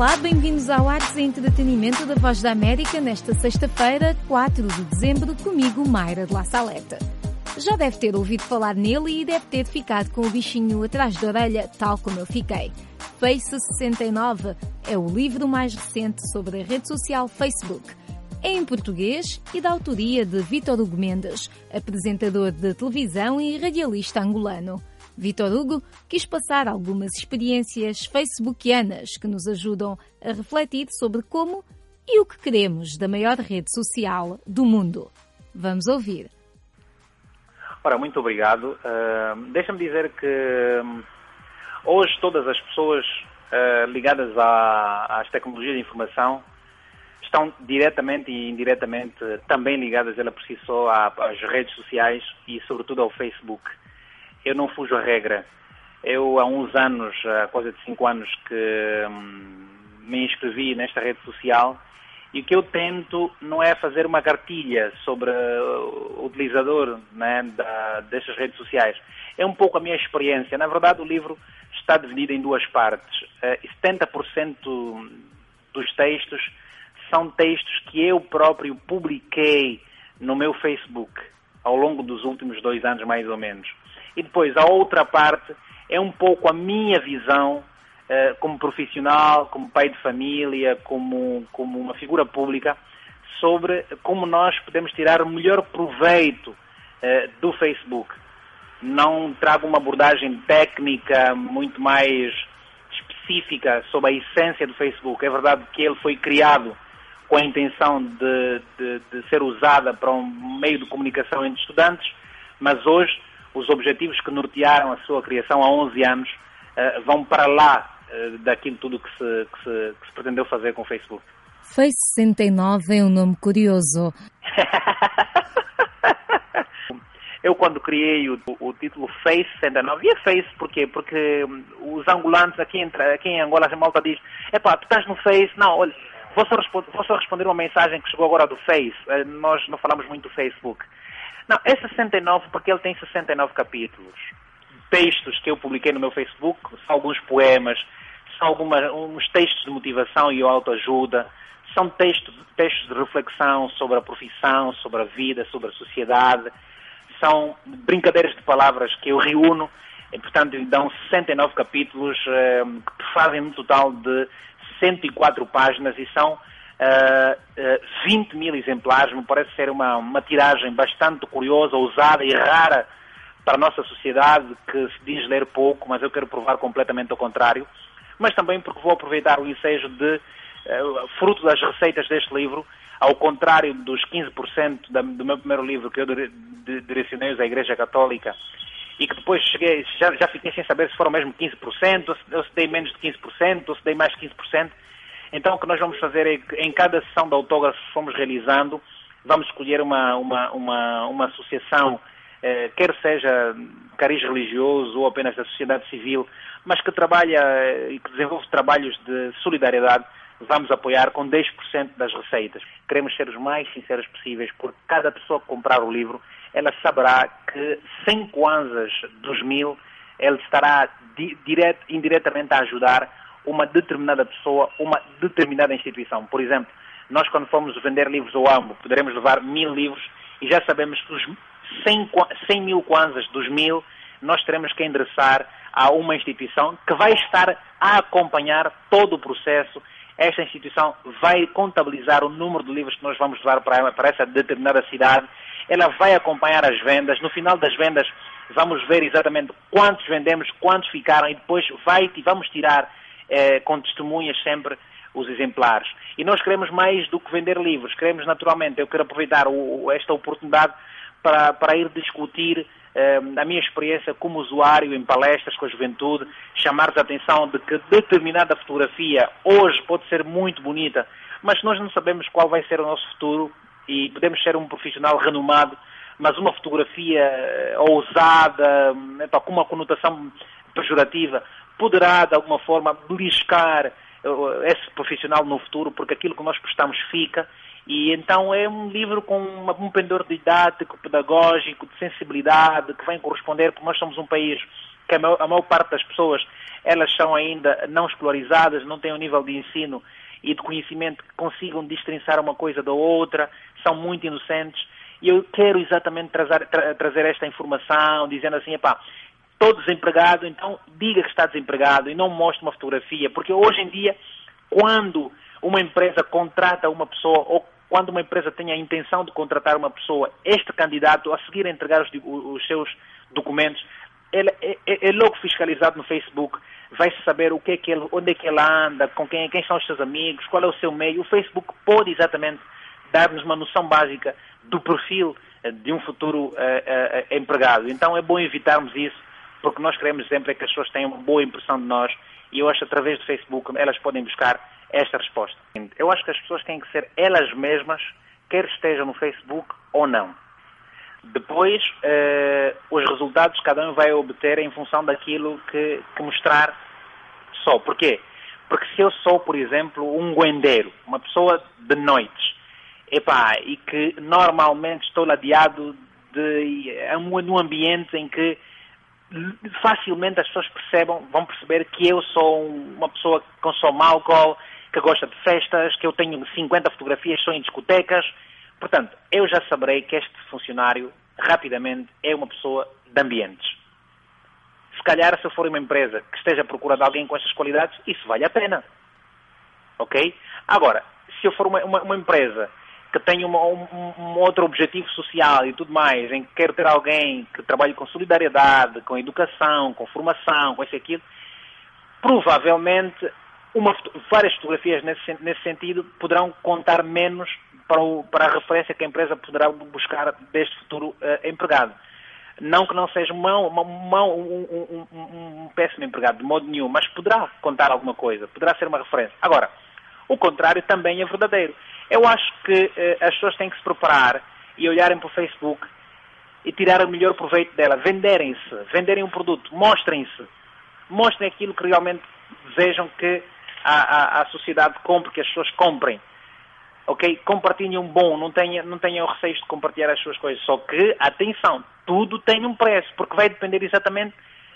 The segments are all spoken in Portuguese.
Olá, bem-vindos ao Artes e Entretenimento da Voz da América nesta sexta-feira, 4 de dezembro, comigo, Mayra de La Saleta. Já deve ter ouvido falar nele e deve ter ficado com o bichinho atrás da orelha, tal como eu fiquei. Face 69 é o livro mais recente sobre a rede social Facebook. É em português e da autoria de Vítor Hugo Mendes, apresentador de televisão e radialista angolano. Vítor Hugo quis passar algumas experiências facebookianas que nos ajudam a refletir sobre como e o que queremos da maior rede social do mundo. Vamos ouvir. Ora, muito obrigado. Deixa-me dizer que hoje todas as pessoas ligadas às tecnologias de informação estão diretamente e indiretamente também ligadas, ela por si só, às redes sociais e sobretudo ao Facebook. Eu não fujo a regra. Eu há uns anos, há coisa de 5 anos, que me inscrevi nesta rede social e o que eu tento não é fazer uma cartilha sobre o utilizador, né, destas redes sociais. É um pouco a minha experiência. Na verdade, o livro está dividido em 2 partes. 70% dos textos são textos que eu próprio publiquei no meu Facebook ao longo dos últimos 2 anos, mais ou menos. E depois, a outra parte é um pouco a minha visão como profissional, como pai de família, como uma figura pública, sobre como nós podemos tirar o melhor proveito do Facebook. Não trago uma abordagem técnica muito mais específica sobre a essência do Facebook. É verdade que ele foi criado com a intenção de ser usada para um meio de comunicação entre estudantes, mas hoje os objetivos que nortearam a sua criação há 11 anos vão para lá daquilo tudo que se pretendeu fazer com o Facebook. Face 69 é um nome curioso. Eu, quando criei o título Face 69, e é Face porquê? Porque os angolanos aqui em Angola, a malta diz: epá, tu estás no Face? Não, olha, vou só responder uma mensagem que chegou agora do Face. Nós não falamos muito do Facebook. Não, é 69 porque ele tem 69 capítulos. Textos que eu publiquei no meu Facebook, são alguns poemas, são uns textos de motivação e autoajuda, são textos de reflexão sobre a profissão, sobre a vida, sobre a sociedade, são brincadeiras de palavras que eu reúno, e, portanto, dão 69 capítulos que fazem um total de 104 páginas e são 20 mil exemplares. Me parece ser uma tiragem bastante curiosa, ousada e rara para a nossa sociedade, que se diz ler pouco, mas eu quero provar completamente ao contrário. Mas também porque vou aproveitar o ensejo fruto das receitas deste livro, ao contrário dos 15% do meu primeiro livro, que eu direcionei à Igreja Católica, e que depois já fiquei sem saber se foram mesmo 15%, ou se dei menos de 15%, ou se dei mais de 15%. Então, o que nós vamos fazer é que em cada sessão de autógrafos que fomos realizando, vamos escolher uma associação, quer seja cariz religioso ou apenas da sociedade civil, mas que trabalha e que desenvolve trabalhos de solidariedade. Vamos apoiar com 10% das receitas. Queremos ser os mais sinceros possíveis, porque cada pessoa que comprar o livro, ela saberá que 100 kwanzas dos 1000, ele estará indiretamente a ajudar uma determinada pessoa, uma determinada instituição. Por exemplo, nós quando formos vender livros ao AMBO, poderemos levar 1000 livros e já sabemos que os 100 mil kwanzas dos 1000, nós teremos que endereçar a uma instituição que vai estar a acompanhar todo o processo. Esta instituição vai contabilizar o número de livros que nós vamos levar para essa determinada cidade. Ela vai acompanhar as vendas. No final das vendas, vamos ver exatamente quantos vendemos, quantos ficaram, e depois vamos tirar com testemunhas sempre os exemplares. E nós queremos mais do que vender livros. Queremos, naturalmente, eu quero aproveitar esta oportunidade para ir discutir a minha experiência como usuário em palestras com a juventude, chamar-lhes a atenção de que determinada fotografia hoje pode ser muito bonita, mas nós não sabemos qual vai ser o nosso futuro e podemos ser um profissional renomado, mas uma fotografia ousada, com uma conotação pejorativa, poderá de alguma forma beliscar esse profissional no futuro, porque aquilo que nós postamos fica. E então é um livro com um pendor didático, pedagógico, de sensibilidade, que vem corresponder, porque nós somos um país que a maior parte das pessoas, elas são ainda não escolarizadas, não têm um nível de ensino e de conhecimento que consigam destrinçar uma coisa da outra, são muito inocentes. E eu quero exatamente trazer esta informação, dizendo assim, estou desempregado, então diga que está desempregado e não mostre uma fotografia, porque hoje em dia, quando uma empresa contrata uma pessoa, ou quando uma empresa tem a intenção de contratar uma pessoa, este candidato, a seguir a entregar os seus documentos, ele é logo fiscalizado no Facebook, vai-se saber onde é que ele anda, com quem são os seus amigos, qual é o seu meio. O Facebook pode exatamente dar-nos uma noção básica do perfil de um futuro empregado. Então é bom evitarmos isso, porque nós queremos sempre que as pessoas tenham uma boa impressão de nós, e eu acho que através do Facebook elas podem buscar esta resposta. Eu acho que as pessoas têm que ser elas mesmas, quer estejam no Facebook ou não. Depois, os resultados cada um vai obter em função daquilo que mostrar só. Porquê? Porque se eu sou, por exemplo, um guendeiro, uma pessoa de noites, e que normalmente estou ladeado num ambiente em que facilmente as pessoas vão perceber que eu sou uma pessoa que consome álcool, que gosta de festas, que eu tenho 50 fotografias só em discotecas. Portanto, eu já saberei que este funcionário, rapidamente, é uma pessoa de ambientes. Se calhar, se eu for uma empresa que esteja à procura de alguém com estas qualidades, isso vale a pena. Ok? Agora, se eu for uma empresa que tenha um outro objetivo social e tudo mais, em que quero ter alguém que trabalhe com solidariedade, com educação, com formação, com isso e aquilo, provavelmente várias fotografias nesse sentido poderão contar menos para a referência que a empresa poderá buscar deste futuro empregado. Não que não seja um péssimo empregado, de modo nenhum, mas poderá contar alguma coisa, poderá ser uma referência. Agora, o contrário também é verdadeiro. Eu acho que as pessoas têm que se preparar e olharem para o Facebook e tirar o melhor proveito dela, venderem um produto, mostrem aquilo que realmente desejam que a sociedade compre, que as pessoas comprem. Ok? Compartilhem um bom, não tenham receio de compartilhar as suas coisas. Só que, atenção, tudo tem um preço, porque vai depender exatamente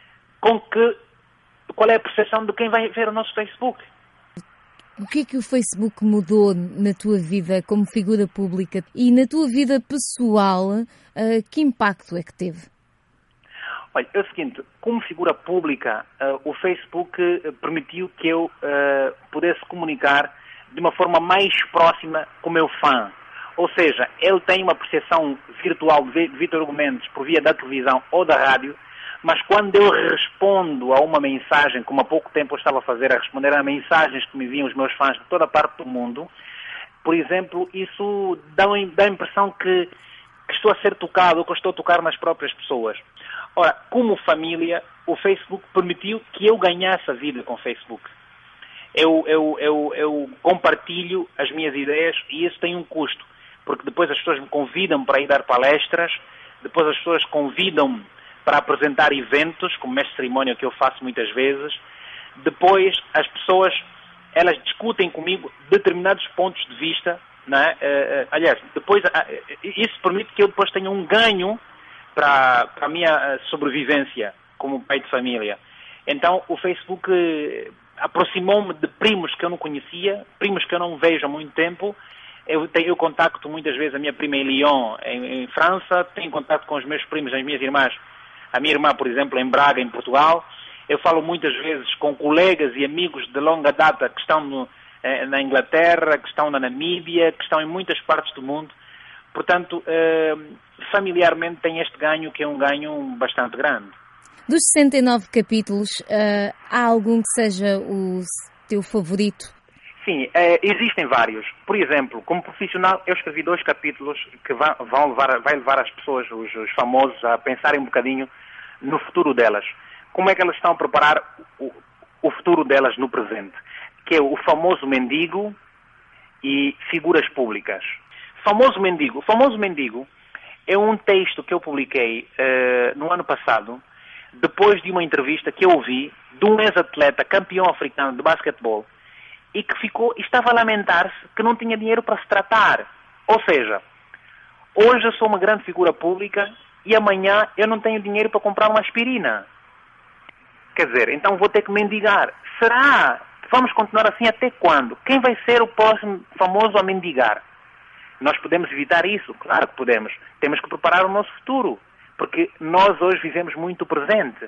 qual é a percepção de quem vai ver o nosso Facebook. O que é que o Facebook mudou na tua vida como figura pública e na tua vida pessoal, que impacto é que teve? Olha, é o seguinte, como figura pública, o Facebook permitiu que eu pudesse comunicar de uma forma mais próxima com o meu fã. Ou seja, ele tem uma percepção virtual de Vítor Hugo Mendes por via da televisão ou da rádio, mas quando eu respondo a uma mensagem, como há pouco tempo eu estava a fazer, a responder a mensagens que me enviam os meus fãs de toda a parte do mundo, por exemplo, isso dá a impressão que estou a ser tocado, ou que estou a tocar nas próprias pessoas. Ora, como família, o Facebook permitiu que eu ganhasse a vida com o Facebook. Eu compartilho as minhas ideias e isso tem um custo, porque depois as pessoas me convidam para ir dar palestras, depois as pessoas convidam-me para apresentar eventos, como mestre de cerimónia que eu faço muitas vezes. Depois as pessoas, elas discutem comigo determinados pontos de vista, não é? Aliás, depois isso permite que eu depois tenha um ganho para a minha sobrevivência como pai de família. Então o Facebook aproximou-me de primos que eu não conhecia, primos que eu não vejo há muito tempo. Eu contacto muitas vezes a minha prima em Lyon, em França, tenho contato com os meus primos, as minhas irmãs, a minha irmã, por exemplo, em Braga, em Portugal. Eu falo muitas vezes com colegas e amigos de longa data que estão na Inglaterra, que estão na Namíbia, que estão em muitas partes do mundo. Portanto, familiarmente tem este ganho, que é um ganho bastante grande. Dos 69 capítulos, há algum que seja o teu favorito? Sim, existem vários. Por exemplo, como profissional, eu escrevi 2 capítulos que vai levar as pessoas, os famosos, a pensarem um bocadinho no futuro delas. Como é que elas estão a preparar o futuro delas no presente? Que é o famoso mendigo e figuras públicas. O famoso mendigo é um texto que eu publiquei no ano passado, depois de uma entrevista que eu ouvi de um ex-atleta campeão africano de basquetebol, e que estava a lamentar-se que não tinha dinheiro para se tratar. Ou seja, hoje eu sou uma grande figura pública e amanhã eu não tenho dinheiro para comprar uma aspirina. Quer dizer, então vou ter que mendigar. Será? Vamos continuar assim até quando? Quem vai ser o próximo famoso a mendigar? Nós podemos evitar isso? Claro que podemos. Temos que preparar o nosso futuro. Porque nós hoje vivemos muito o presente.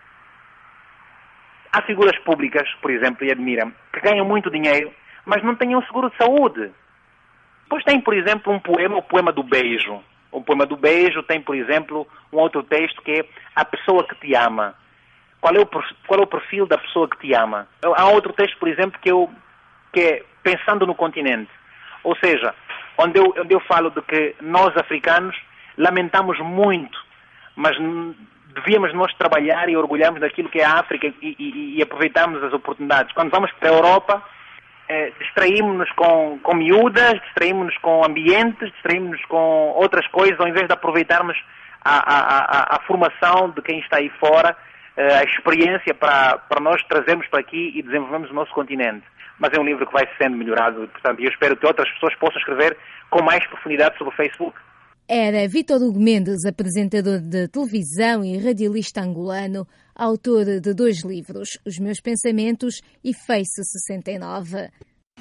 Há figuras públicas, por exemplo, e admiram, que ganham muito dinheiro, mas não têm um seguro de saúde. Pois tem, por exemplo, um poema, o poema do beijo. O poema do beijo tem, por exemplo, um outro texto que é a pessoa que te ama. Qual é o perfil da pessoa que te ama? Há outro texto, por exemplo, que é pensando no continente. Ou seja, onde eu falo de que nós, africanos, lamentamos muito, mas devíamos nós trabalhar e orgulharmos daquilo que é a África e aproveitarmos as oportunidades. Quando vamos para a Europa, distraímos-nos com miúdas, distraímos-nos com ambientes, distraímos-nos com outras coisas, ao invés de aproveitarmos a formação de quem está aí fora, a experiência para nós trazermos para aqui e desenvolvermos o nosso continente. Mas é um livro que vai sendo melhorado, portanto, eu espero que outras pessoas possam escrever com mais profundidade sobre o Facebook. Era Vítor Hugo Mendes, apresentador de televisão e radialista angolano, autor de 2 livros, Os Meus Pensamentos e Face 69.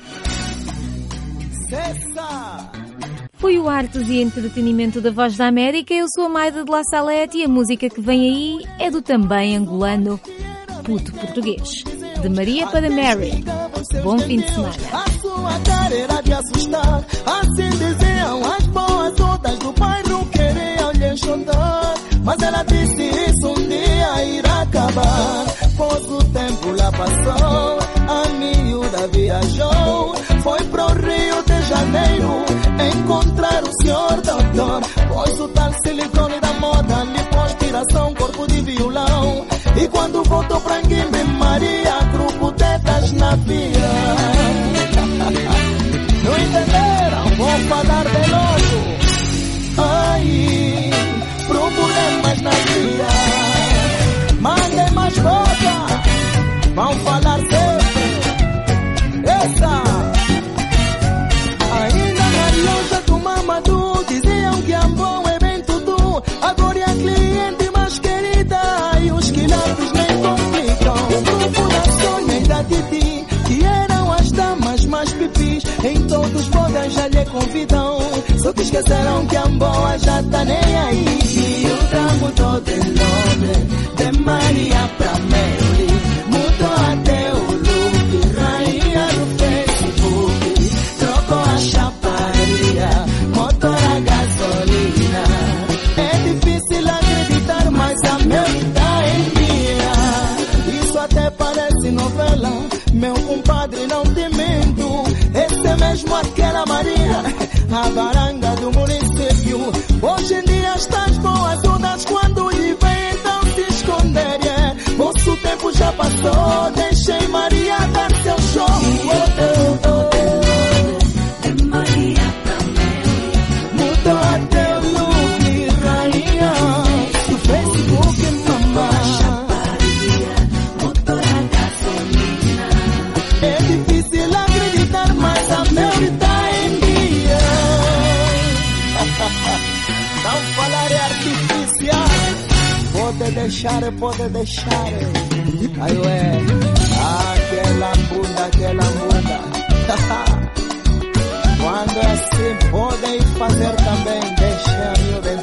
Foi o Artes e Entretenimento da Voz da América. Eu sou a Mayra de La Salete e a música que vem aí é do também angolano Puto Português. De Maria para Mary. Bom fim de semana. A sua cara era de assustar. Assim diziam as boas outras do bairro, queriam lhe enxotar. Mas ela disse isso um dia irá acabar. Pois o tempo lá passou, a miúda viajou. Foi pro Rio de Janeiro encontrar o senhor doutor. Pois o tal silicone da moda lhe pôs tiração, corpo de violão. E quando voltou pra Guimbe, Maria grupo tetas na via. Não entenderam? Vou falar de novo. Ai, problemas na via. Mandem mais boca, vão falar sempre. Essa. Ainda na loja do Mamadou diziam que amor é bem tudo. Agora é a cliente mais querida e os quilates nem complicam. O grupo da Sônia e da Titi, que eram as damas mais pipis, em todos os bodas já lhe convidam. Só que esqueceram que a boa já tá nem aí. E o ramo todo em nome de Maria pra Mary. Mudou até o look, rainha do Facebook. Trocou a chaparia, motor a gasolina. É difícil acreditar, mas a Mary tá em dia. Isso até parece novela, meu compadre, não te minto. Esse é mesmo aquela Maria, a baranga do município. Hoje em dia estás boas todas, quando lhe vem então se esconder. Vosso tempo já passou, deixei Maria dar seu show. De Maria pra Mary, mudou até o look, rainha do Facebook, mamãe. Chaparia, motor a gasolina. É difícil acreditar, mas a Mary tá em dia. Não falar é artificial. Pode deixar, pode deixar. Aí ué, aquela bunda. Quando é assim, podem fazer também. Deixa eu